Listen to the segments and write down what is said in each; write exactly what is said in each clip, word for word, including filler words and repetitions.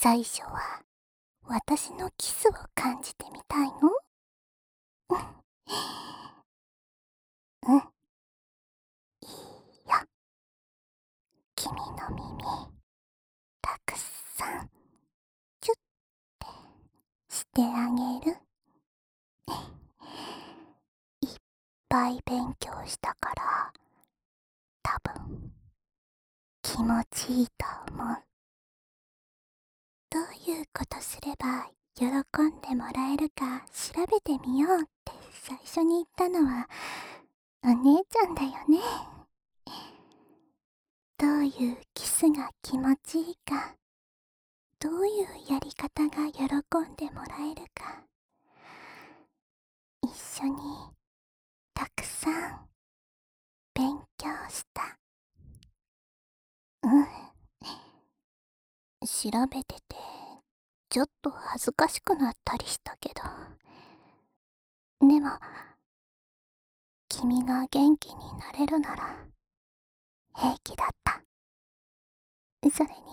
最初は私のキスを感じてみたいの？うん、いいよ。君の耳、たくさん、キュッてしてあげる。いっぱい勉強したから、多分、気持ちいいと思う。どういうことすれば喜んでもらえるか調べてみようって最初に言ったのはお姉ちゃんだよね。どういうキスが気持ちいいか、どういうやり方が喜んでもらえるか、一緒にたくさん勉強した。うん。調べててちょっと恥ずかしくなったりしたけど、でも君が元気になれるなら平気だった。それに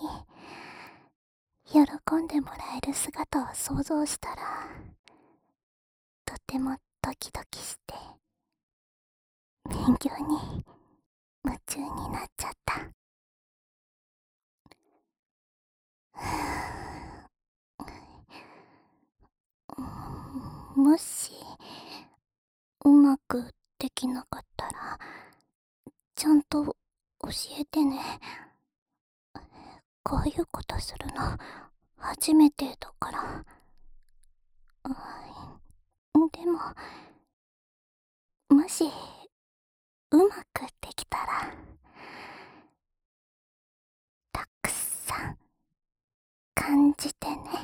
喜んでもらえる姿を想像したらとてもドキドキして勉強に夢中になっちゃった。もしうまくできなかったらちゃんと教えてね。こういうことするの初めてだから。でももしうまくできたらたくさん感じてね。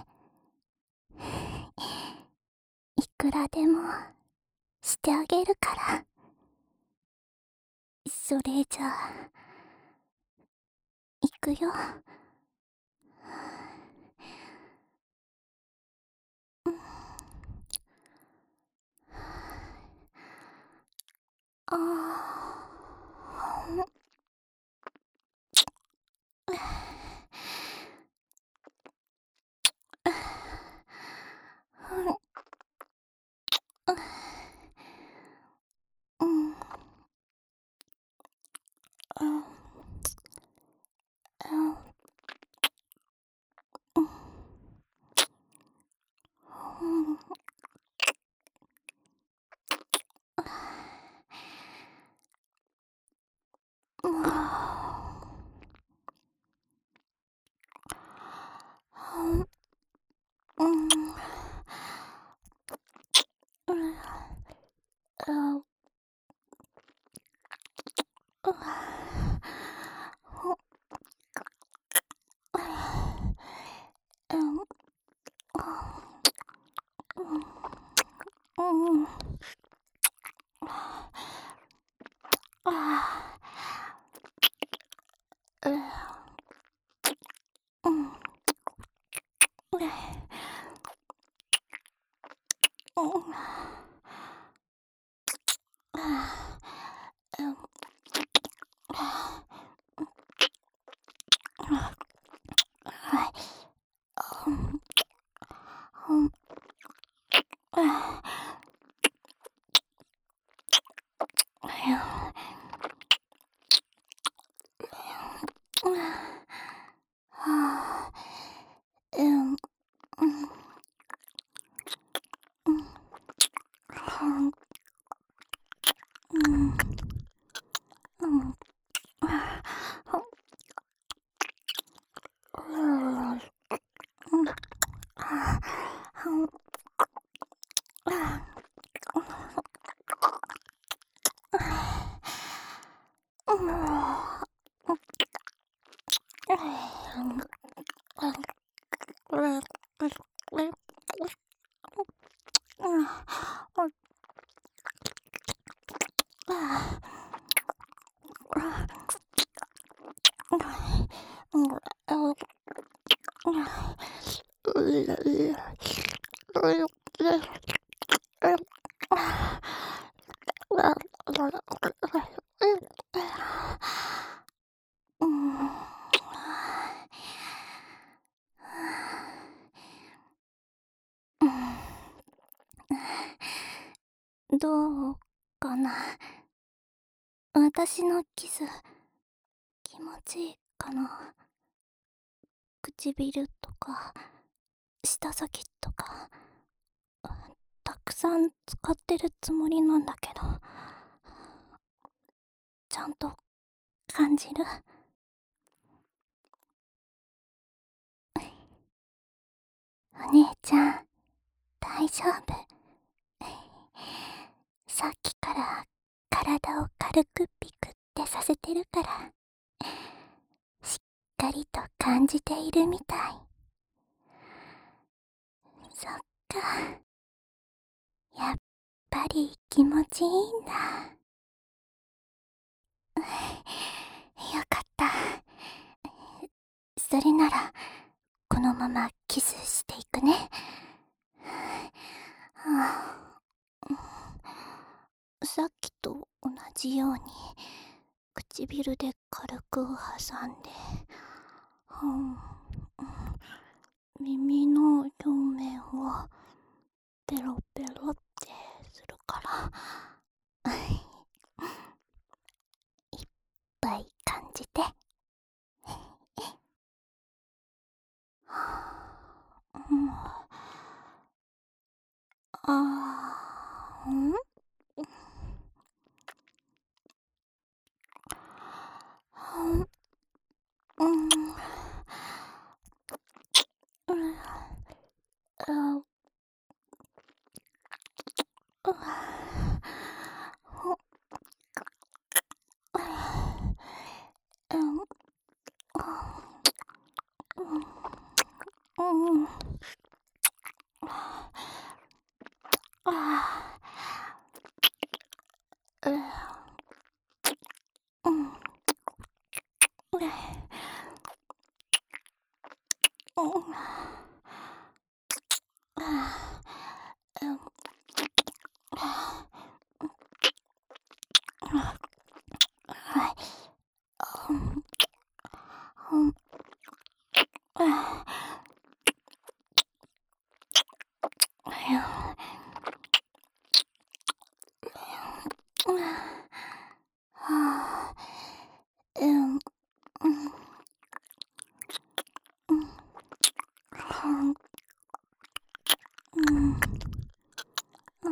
いくらでもしてあげるから。それじゃあいくよ。あーうん、うん、うん、もう、うん、うん、うん、うん、うん、 どうかな。私のキス気持ちいいかな。唇とか舌先とかたくさん使ってるつもりなんだけど、ちゃんと感じる？お姉ちゃん大丈夫？さっきから体を軽くピクってさせてるからしっかりと感じているみたい。そっか、やっぱり気持ちいいんだ。よかった。それならこのままキスしていくね。はあ、さっきと同じように唇で軽く挟んで、うん、耳の表面をペロペロってするからいっぱい感じて。うん、あーんうん、うん、あ、ううん、うん、うん、あー、うん、うん、うん、あー、うん、あー、はい、うん、うん、あー、うん、はー、うん、うん、うん、うん、うん、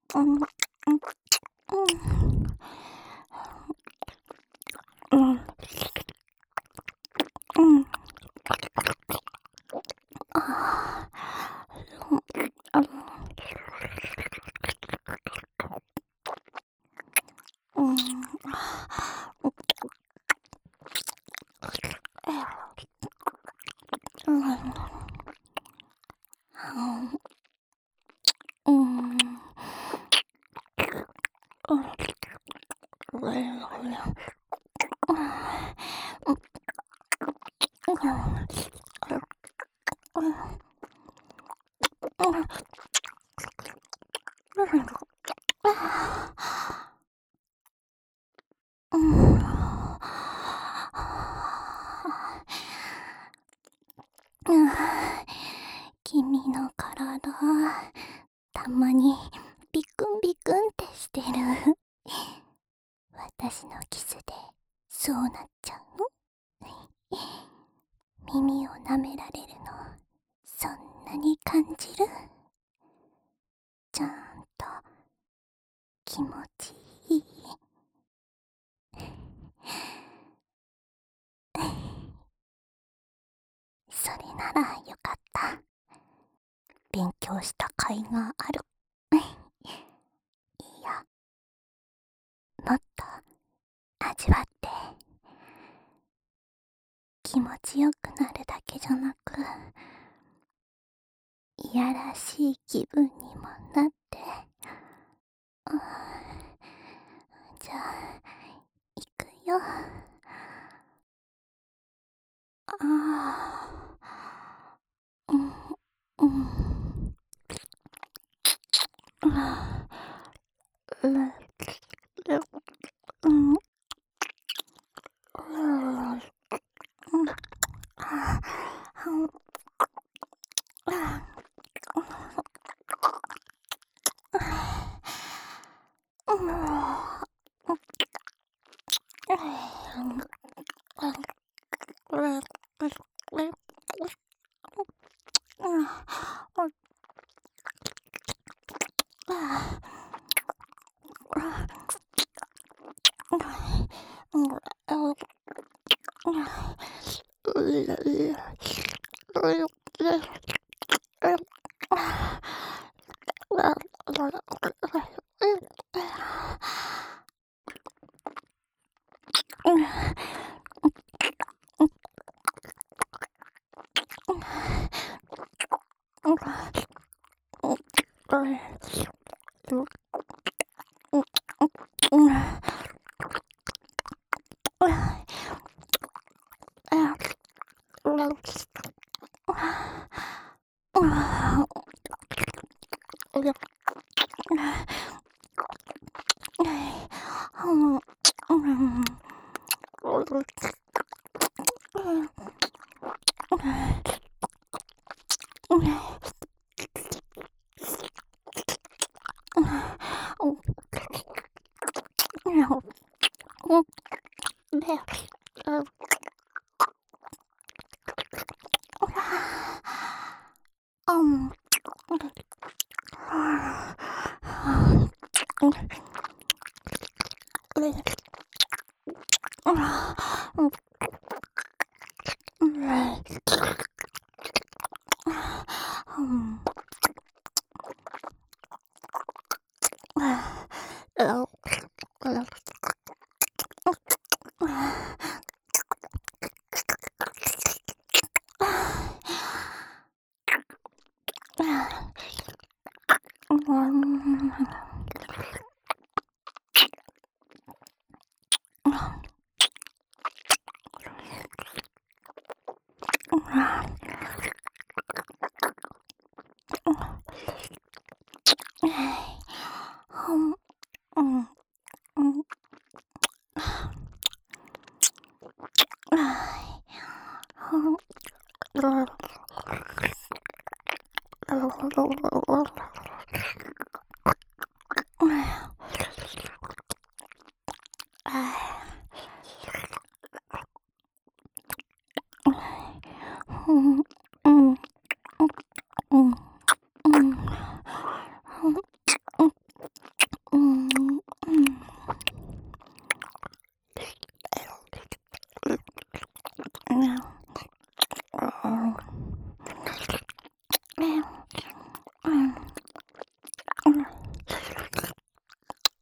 うん、うん、うん、うん、うん、ああ、うん、うん、うん、うん、うん、君の体、たまにビクンビクンってしてる。私のキスでそうなっちゃうの？耳を舐められるの、そんなに感じる？ちゃんと気持ちいい？それならよかった。勉強した甲斐がある。いいや、もっと味わって。気持ちよくなるだけじゃなく、いやらしい気分にもなって。うん、じゃあ、いくよ。ああ、うん、うん、うん、うん、うん、うん、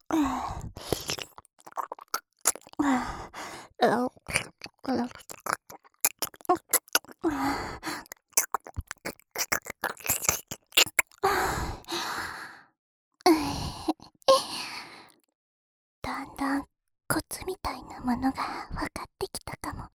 だんだんコツみたいなものが分かってきたかも。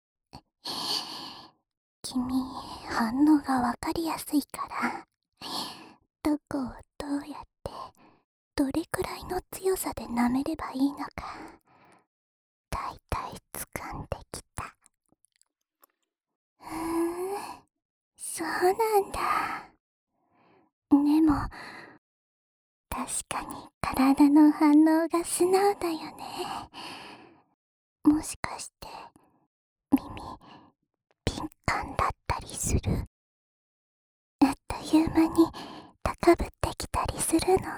君、反応が分かりやすいから、どこをどうやってどれくらいの強さで舐めればいいのか、だいたい掴んできた。ふーん、そうなんだ。でも確かに体の反応が素直だよね。もしかして耳敏感だったりする？あっという間に高ぶってきたりするの？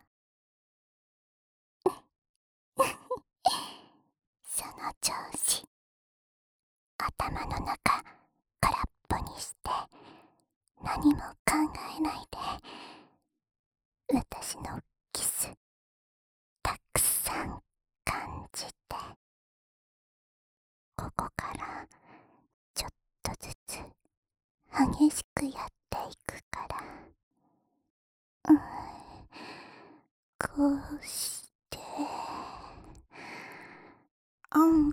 その調子。頭の中空っぽにして何も考えないで、私のキスたくさん感じて、ここからちょっとずつ激しくやっていくから、うん、こうしてうんうん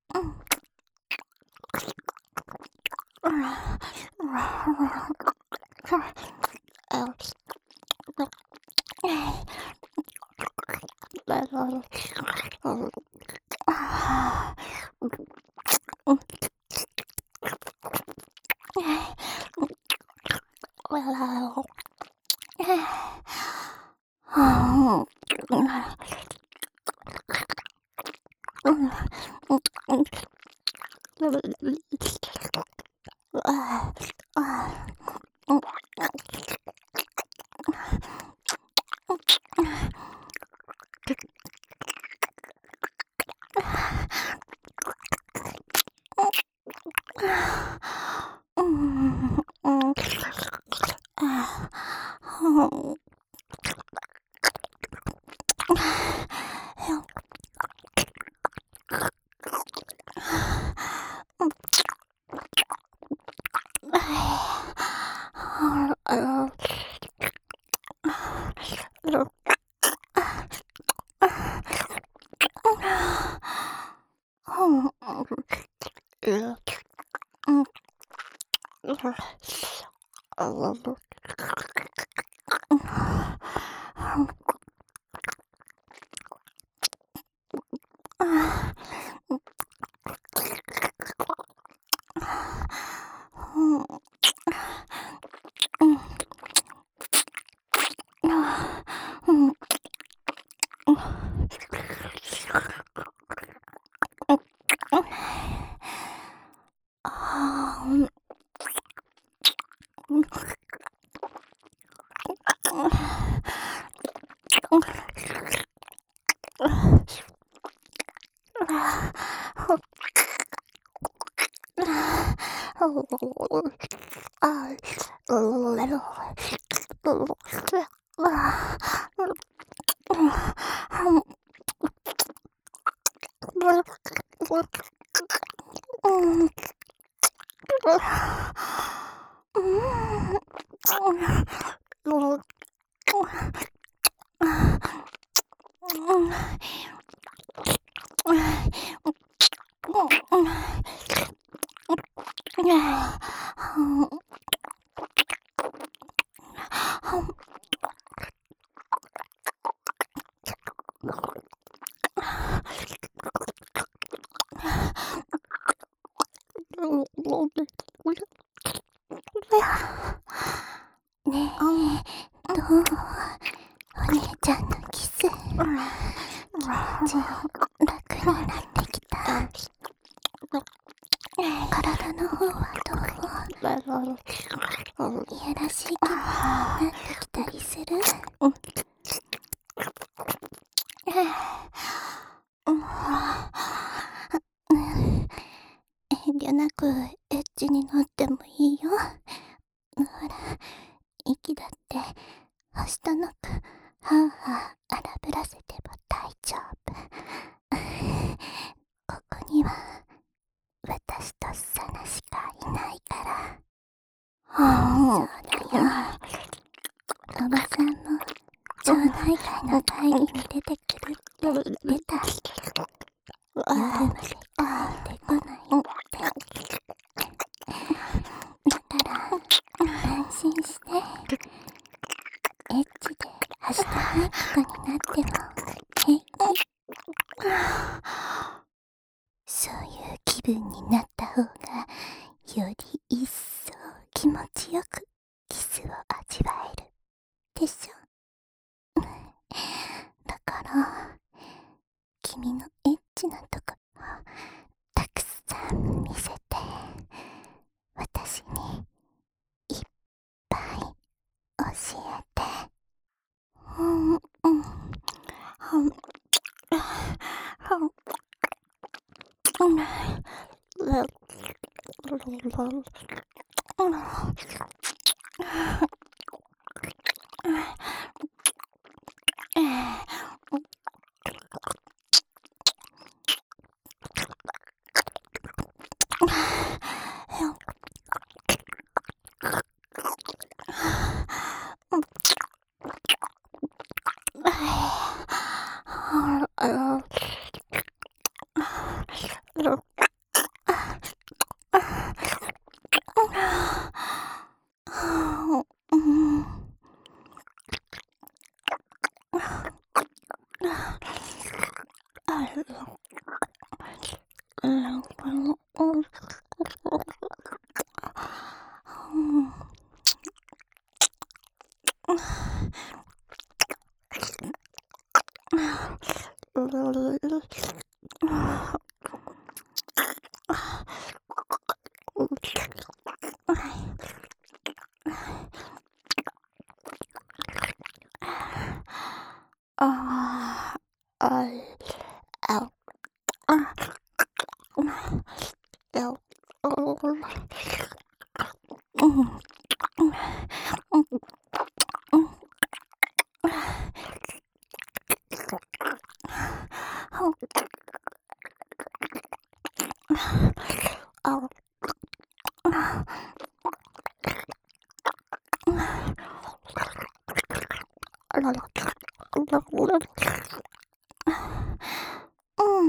ねえ、どう？お姉ちゃんのキス、気持ち楽になってきた？体の方はどう？いやらしい気分になってきたりする？遠慮なくエッチになってもいいよ。ほら、息だってはしたなくはあはあ荒ぶらせても大丈に出てくるって言ってた。夜まで帰ってこないって。だから安心して、エッチで明日早くになっても平気。そういう気分になった方がより一層気持ちよくキスを味わえるでしょ。だから君のエッチなところをたくさん見せて、私にいっぱい教えて。うんうんうんうんああ、あい、あ、あ、や、うん、うん、うん、あ、あらら、うん。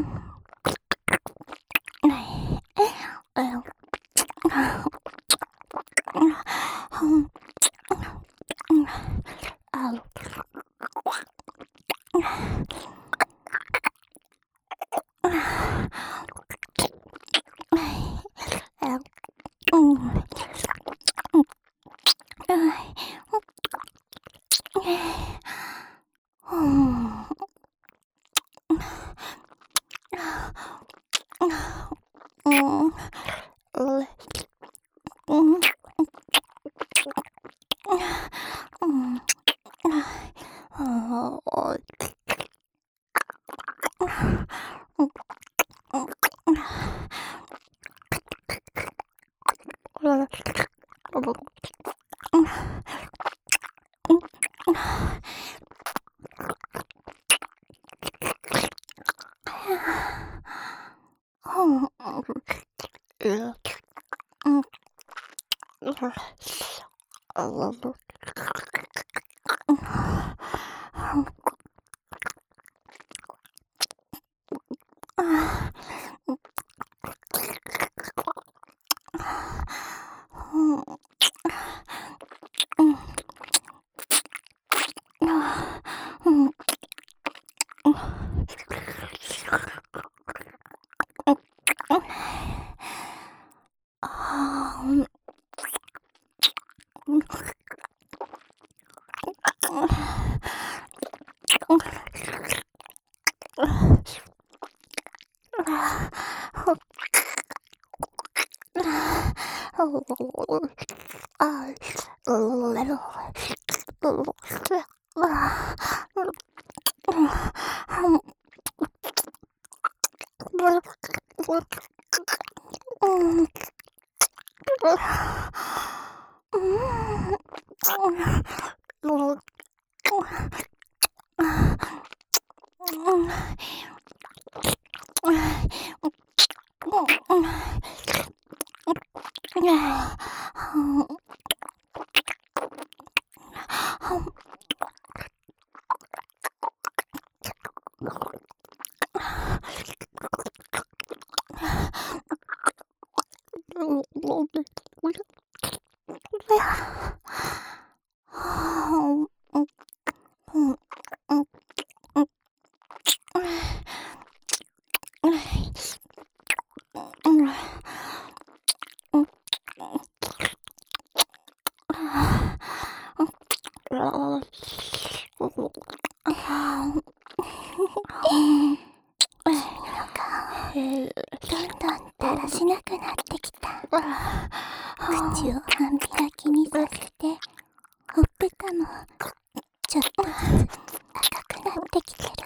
どんどんだらしなくなってきた。口を半開きにさせて、ほっぺたもちょっとずつ赤くなってきてる。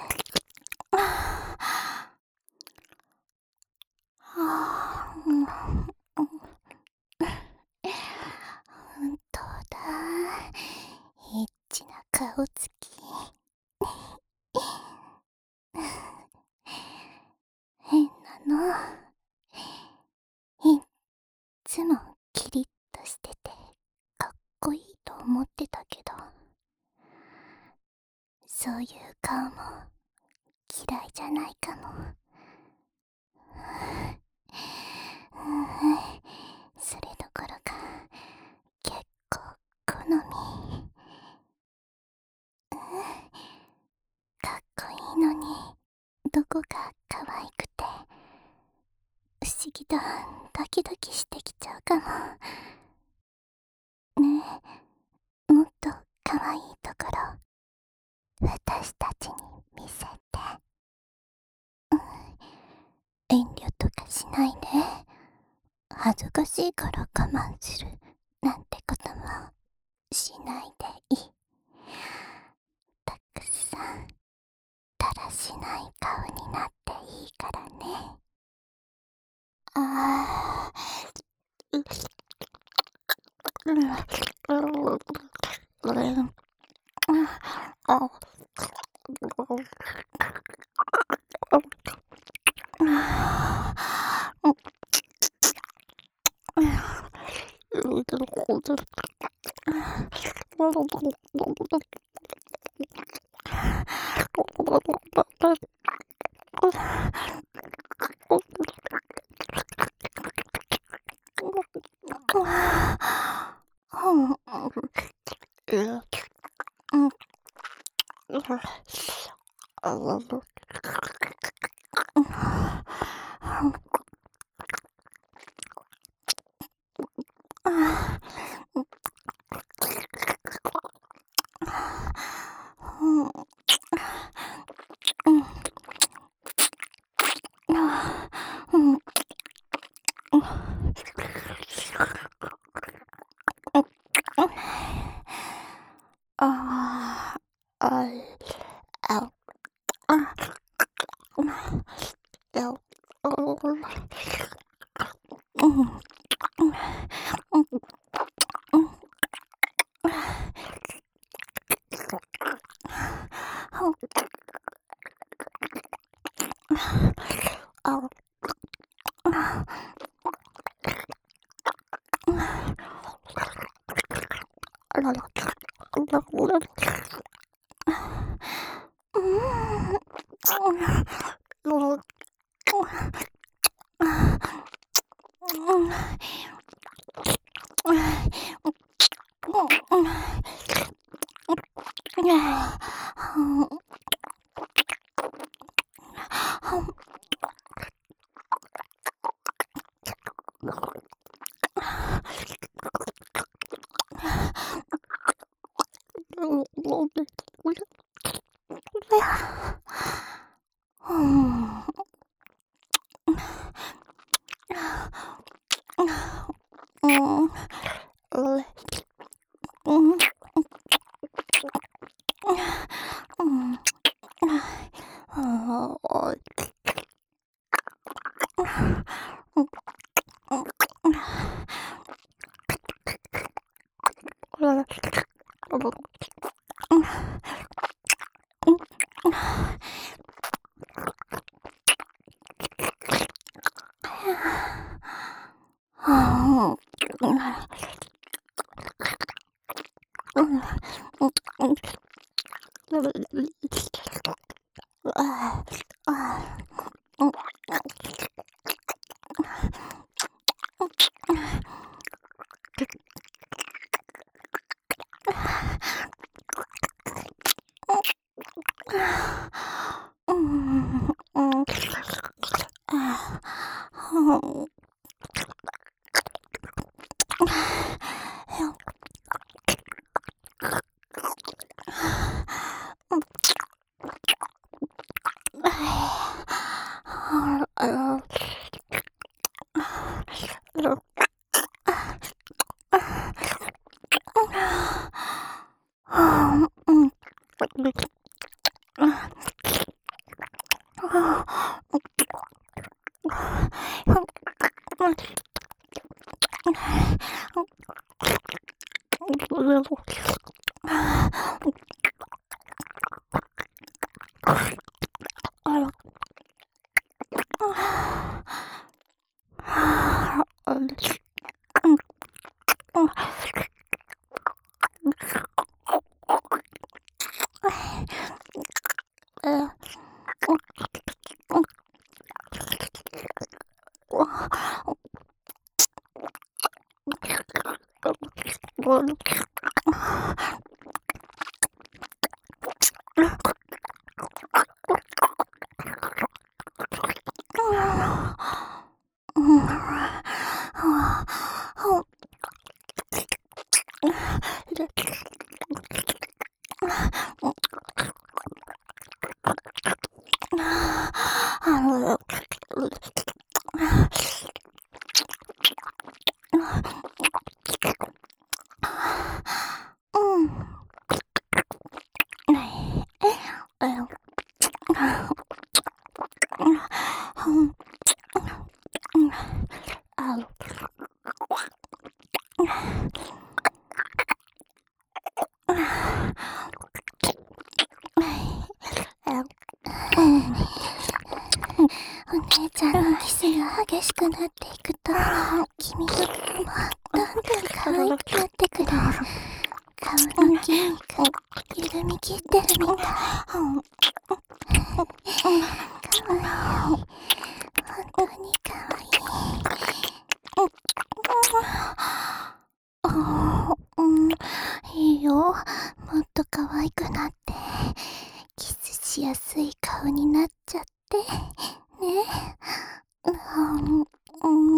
本当だ、エッチな顔つき。変なの。いっつもキリッとしててかっこいいと思ってたけど、そういう顔も嫌いじゃないかも。それどころか結構好み。かっこいいのにどこか可愛くて不思議とドキドキしてきちゃうかも。ねえ、もっと可愛いところ私たちに見せて。遠慮とかしないで。恥ずかしいから我慢するなんてこともしないでいい。たくさんだらしない顔になっていいからね。あー、ううん、あ、ああ、あ、あ、あ、うん、うん、 お姉ちゃんのキスが激しくなっていくと、君の顔もどんどん可愛くなってくる。顔の筋肉、緩み切ってるみたい。かわいい。本当にかわいい。うん、いいよ。もっと可愛くなって、キスしやすい顔になっちゃって。ね。うん、うん。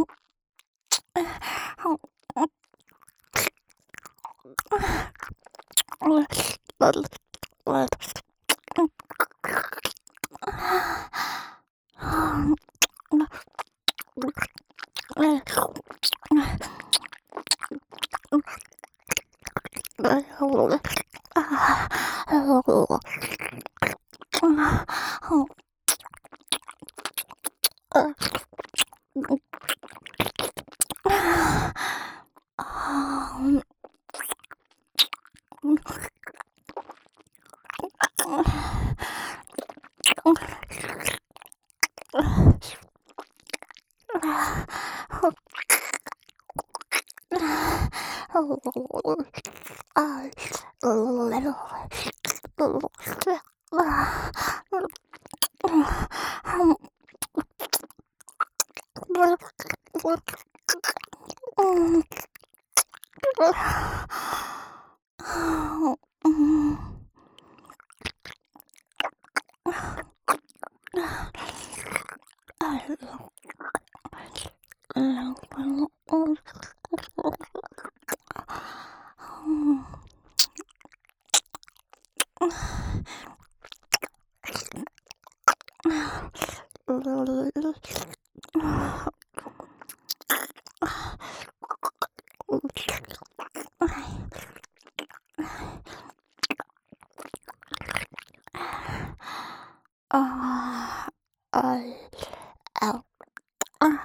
ああ、あ、あ、あ、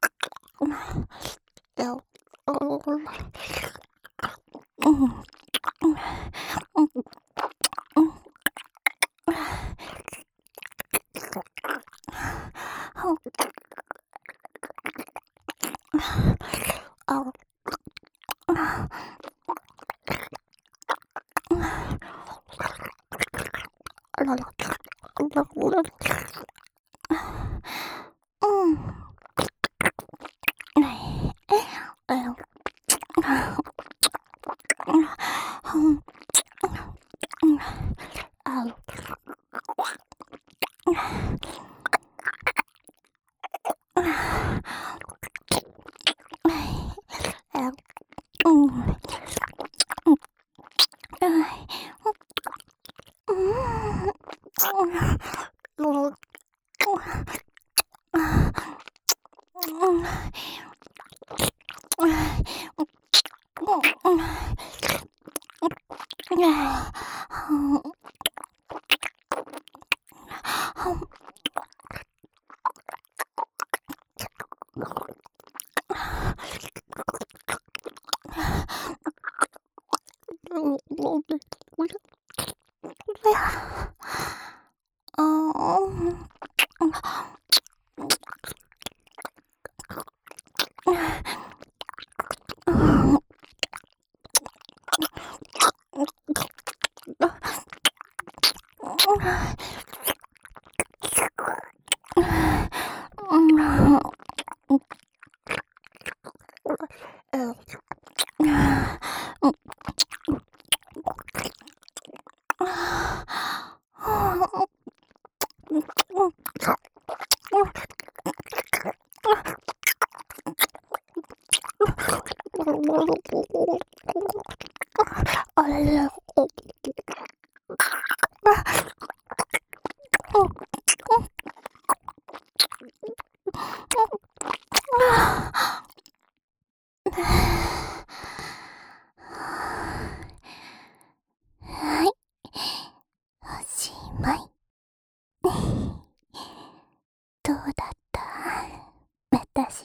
うん、うん、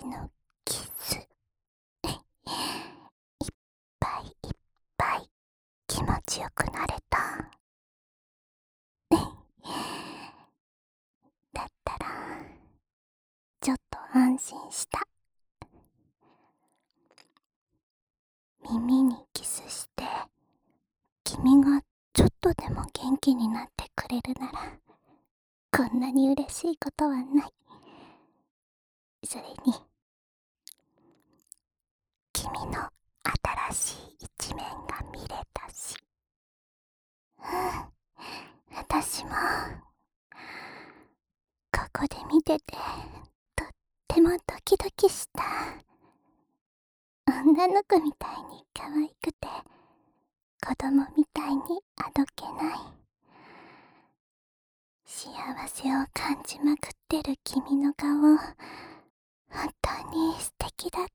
のキスいっぱいいっぱい気持ちよくなれた。だったらちょっと安心した。耳にキスして君がちょっとでも元気になってくれるならこんなに嬉しいことはない。それに君の新しい一面が見れたし、うん、私もここで見ててとってもドキドキした。女の子みたいに可愛くて子供みたいにあどけない、幸せを感じまくってる君の顔、本当に素敵だった。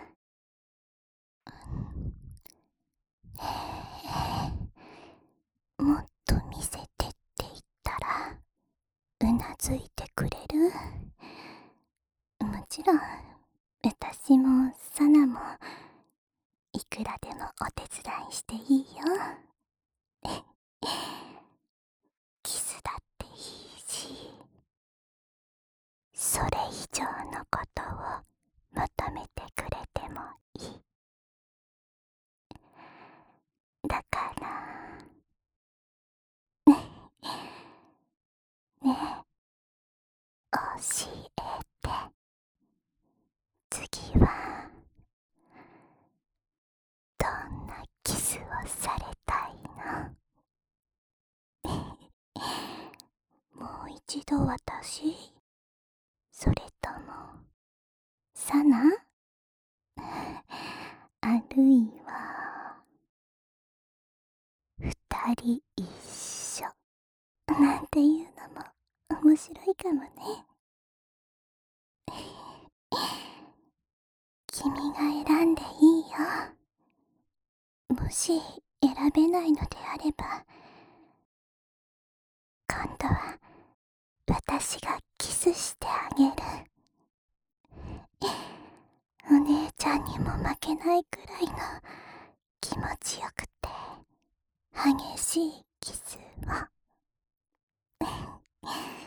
ええ、もっと見せてって言ったらうなずいてくれる？もちろん私もサナもいくらでもお手伝いしていいよ。キスだっていいし、それ以上のことを求めてくれてもいい。だからねえ、教えて。次はどんなキスをされたいの？もう一度私？それともサナ？あるいは二人一緒なんていうのも面白いかもね。君が選んでいいよ。もし選べないのであれば今度は私がキスしてあげる。お姉ちゃんにも負けないくらいの気持ちよくて激しいキスを